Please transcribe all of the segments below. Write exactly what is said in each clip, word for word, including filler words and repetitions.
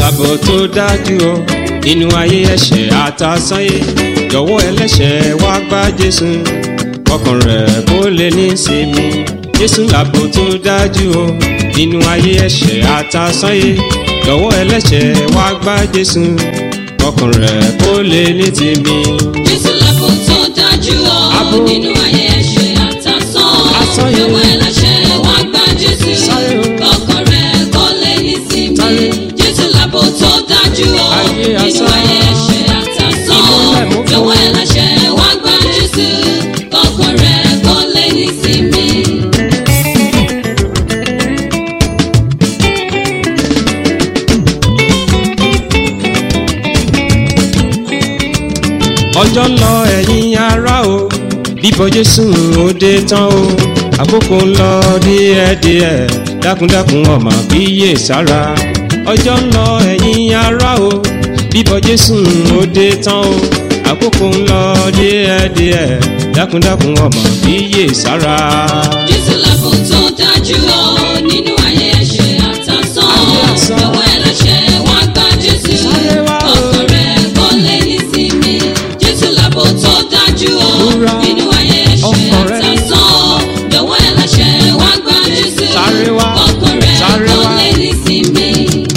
làbò tó dájú o nínú ayé ẹ̀ṣẹ̀ àtàsáyé. Jọ̀wọ́ ẹlẹ́ṣẹ̀ wá gba Jésù, ọkàn rẹ̀ kó lè ní ìsinmi. Jésù làbò tó dájú o nínú ayé ẹ̀ṣẹ̀ àtàsáyé. Jọ̀wọ́ ẹlẹ́ṣẹ̀ wá gba Jésù, ọkàn rẹ̀ kó lè ní ìsinmi. Jésù làbò tó dájú o nínú ayé ẹ̀ṣẹ̀ àtàsán. Jọ̀wọ́ ẹlẹ́ṣẹ̀ wá gba Jésù, ọkàn rẹ̀ kó lè ní ìsinmi. Jésù làbò tó dájú o nínú ayé ẹ̀ṣẹ̀ àtàsán. Jọ̀wọ́ ẹlẹ́ṣẹ̀ wá gba Jésù, ọkàn rẹ̀ kó lè ní ìsinmi. Ọjọ́ ń lọ ẹ̀yin ará o, bíbọ̀ Jésù ó dé tán o. Àkókò ń lọ díẹ̀díẹ̀, dákúndákún ọmọ kíyè sára. Ọjọ́ ń lọ ẹ̀yin ará o, bíbọ̀ Jésù ó dé tán o. Àkókò ń lọ díẹ̀díẹ̀, dákúndákún ọmọ kíyè sára. Jésù làbò tó dájú o nínú ayé ẹ̀ṣẹ̀ àtàsán. Jọ̀wọ́ ẹlẹ́ṣẹ̀ wá gba Jésù, ọkàn rẹ̀ kó lè ní ìsinmi. Jésù làbò tó dájú o nínú ayé ẹ̀ṣẹ̀ àtàsán. Jọ̀wọ́ ẹlẹ́ṣẹ̀ wá gba Jésù, ọkàn rẹ̀ kó lè ní ìsinmi.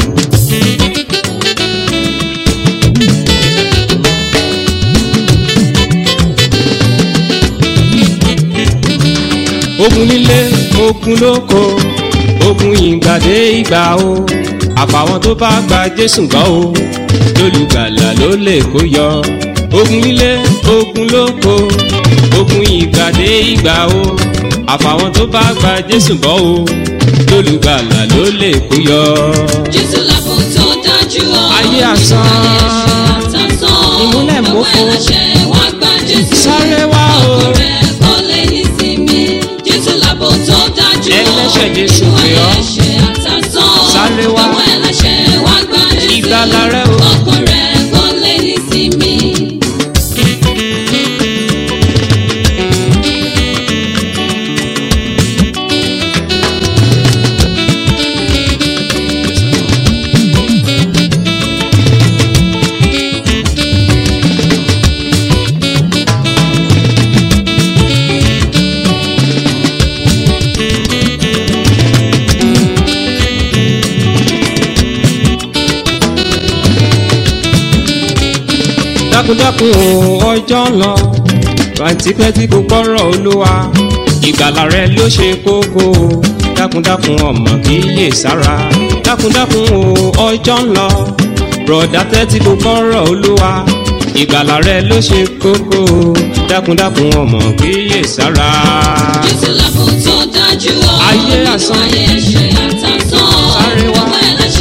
Ogun nílé, ogun lóko, ogun ìgbàdé ìgbà o. Àfàwọn tó bá gba Jésù gbọ́ o, lólùgbàlà ló lè kó yọ. Ogun nílé, ogun lóko, ogun ìgbàdé ìgbà o. Àfàwọn tó bá gba Jésù gbọ́ o, lólùgbàlà ló lè kó yọ. Jésù làbò tó dájú o ayé asán, ìmúlẹ̀ mọ́kò. Jọ̀wọ́ ẹlẹ́ṣẹ̀ wá gba Jésù, sáré wá o. ọkàn rẹ̀ kó lè ní ìsinmi. Jésù làbò tó dájú o ẹlẹ́ṣẹ̀ Jésù pè ọ́, sáré wá. Jọ̀wọ́ ẹlẹ́ṣẹ̀ wá gba Jésù, ìgbàlà rẹ o. ọkàn rẹ̀ kó lè ní ìsinmi. Dákúndákún o, ọjọ́ ń lọ, rántipẹ́ tí kò gbọ́rọ̀ Olúwa. Ìgbàlà rẹ ló ṣe kókó o, dákúndákún ọmọ kíyè sára. Dákúndákún o, ọjọ́ ń lọ, bùrọ̀dá tẹ́tí kò gbọ́rọ̀ Olúwa. Ìgbàlà rẹ ló ṣe kókó o, dákúndákún ọmọ kíyè sára. Jésù làbò tó dájú o ayé nínú asán, ayé ẹ̀ṣẹ̀ àtàsán. sáré wá. Jọ̀wọ́ ẹlẹ́ṣẹ̀